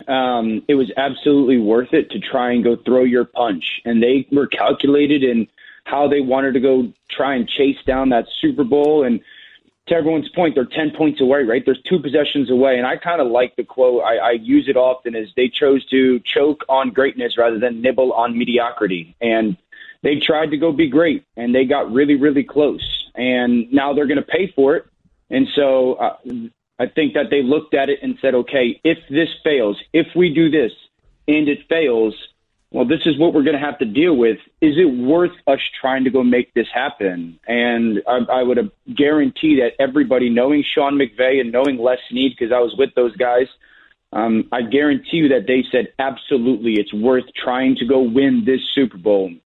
it was absolutely worth it to try and go throw your punch. And they were calculated in how they wanted to go try and chase down that Super Bowl. And to everyone's point, they're 10 points away, right? There's 2 possessions away. And I kind of like the quote. I use it often as they chose to choke on greatness rather than nibble on mediocrity. And they tried to go be great, and they got really, really close. And now they're going to pay for it. And so I think that they looked at it and said, okay, if this fails, if we do this and it fails, well, this is what we're going to have to deal with. Is it worth us trying to go make this happen? And I would guarantee that everybody, knowing Sean McVay and knowing Les Snead, because I was with those guys, I guarantee you that they said, absolutely, it's worth trying to go win this Super Bowl.